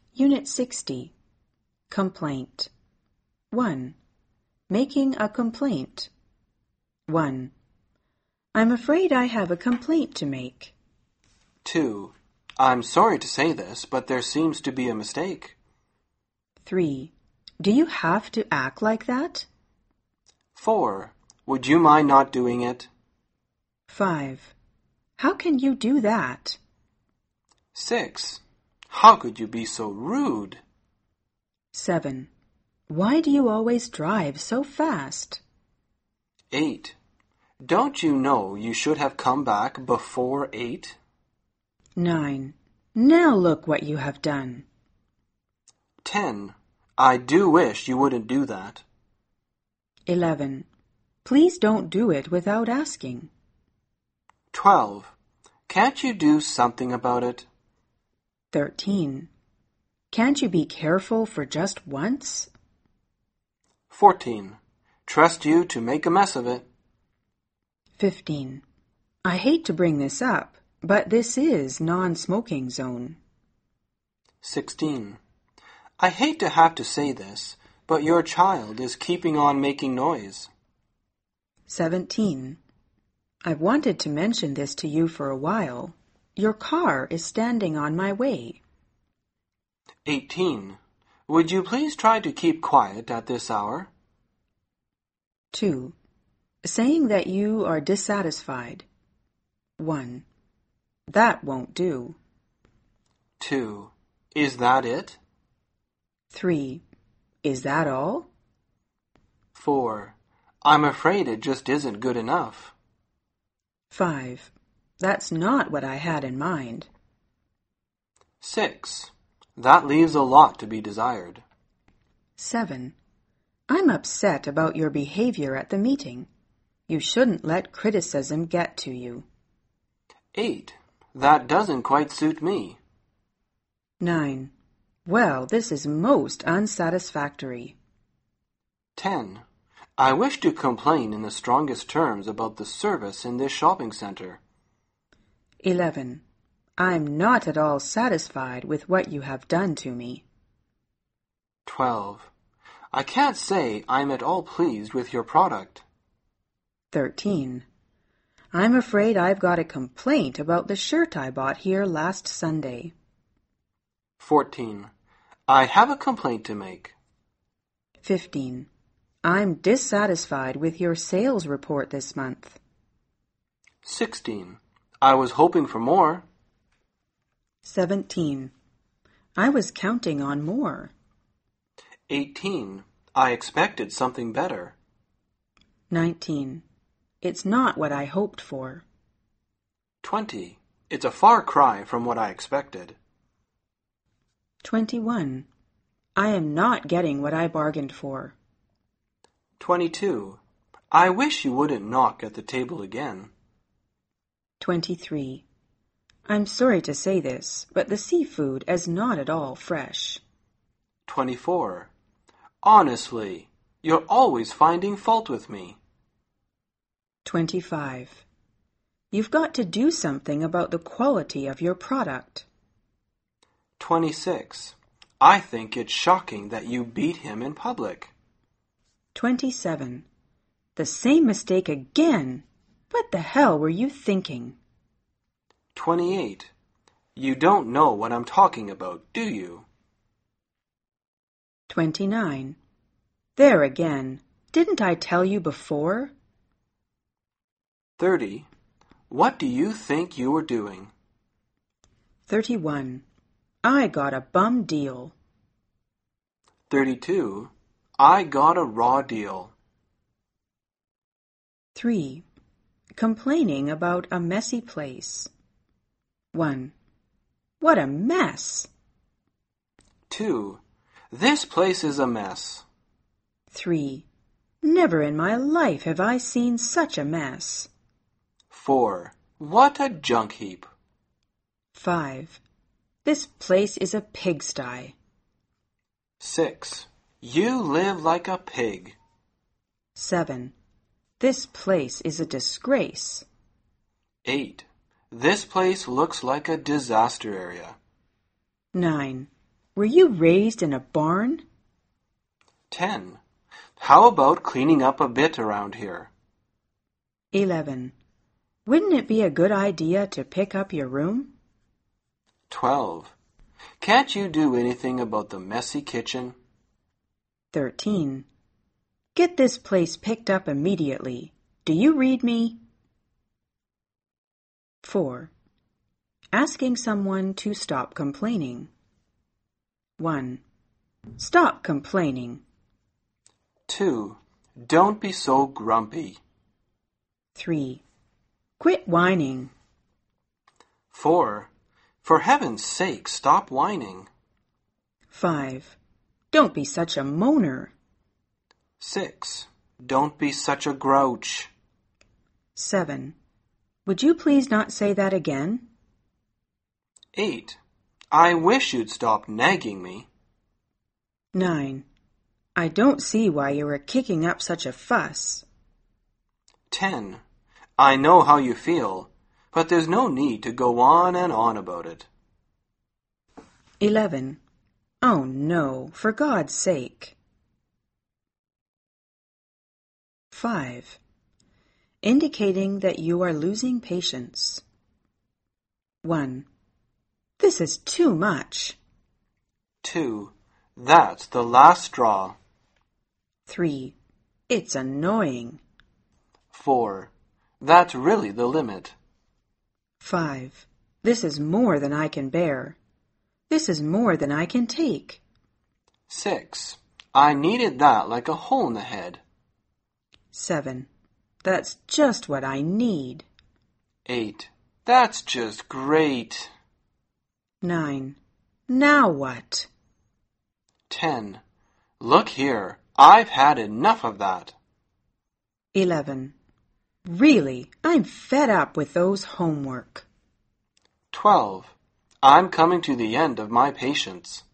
Unit 60. Complaint. 1. Making a complaint. 1. I'm afraid I have a complaint to make. 2. I'm sorry to say this, but there seems to be a mistake. 3. Do you have to act like that? 4. Would you mind not doing it? 5. How can you do that? 6. How could you be so rude? 7. Why do you always drive so fast? 8. Don't you know you should have come back before 8? 9. Now look what you have done. 10. I do wish you wouldn't do that. 11. Please don't do it without asking. 12. Can't you do something about it? 13. Can't you be careful for just once? 14. Trust you to make a mess of it. 15. I hate to bring this up, but this is non-smoking zone. 16. I hate to have to say this, but your child is keeping on making noise. 17. I've wanted to mention this to you for a while. Your car is standing on my way. 18. Would you please try to keep quiet at this hour? 2. Saying that you are dissatisfied. 1. That won't do. 2. Is that it? 3. Is that all? 4. I'm afraid it just isn't good enough. 5. That's not what I had in mind. 6. That leaves a lot to be desired. 7. I'm upset about your behavior at the meeting. You shouldn't let criticism get to you. 8. That doesn't quite suit me. 9. Well, this is most unsatisfactory. 10. I wish to complain in the strongest terms about the service in this shopping center. 11. I'm not at all satisfied with what you have done to me. 12. I can't say I'm at all pleased with your product. 13. I'm afraid I've got a complaint about the shirt I bought here last Sunday. 14. I have a complaint to make. 15. I'm dissatisfied with your sales report this month. 16. I was hoping for more. 17. I was counting on more. 18. I expected something better. 19. It's not what I hoped for. 20. It's a far cry from what I expected. 21. I am not getting what I bargained for. 22. I wish you wouldn't knock at the table again. 23. I'm sorry to say this, but the seafood is not at all fresh. 24. Honestly, you're always finding fault with me. 25. You've got to do something about the quality of your product. 26. I think it's shocking that you beat him in public. 27. The same mistake again. What the hell were you thinking? 28. You don't know what I'm talking about, do you? 29. There again. Didn't I tell you before? 30. What do you think you were doing? 31. I got a bum deal. 32. I got a raw deal. 3. Complaining about a messy place. 1. What a mess! 2. This place is a mess. 3. Never in my life have I seen such a mess. 4. What a junk heap. 5. This place is a pigsty. 6. You live like a pig. 7. This place is a disgrace. 8. This place looks like a disaster area. 9. Were you raised in a barn? 10. How about cleaning up a bit around here? 11. Wouldn't it be a good idea to pick up your room? 12. Can't you do anything about the messy kitchen? 13. Get this place picked up immediately. Do you read me? 4. Asking someone to stop complaining. 1. Stop complaining. 2. Don't be so grumpy. 3. Quit whining. 4. For heaven's sake, stop whining. 5. Don't be such a moaner. 6. Don't be such a grouch. 7. Would you please not say that again? 8. I wish you'd stop nagging me. 9. I don't see why you were kicking up such a fuss. 10. I know how you feel, but there's no need to go on and on about it. 11. Oh no, for God's sake. 5. Indicating that you are losing patience. 1. This is too much. 2. That's the last straw. 3. It's annoying. 4. That's really the limit. 5. This is more than I can bear. This is more than I can take. 6. I needed that like a hole in the head. 7. That's just what I need. 8. That's just great. 9. Now what? 10. Look here, I've had enough of that. 11. Really, I'm fed up with those homework. 12. I'm coming to the end of my patience.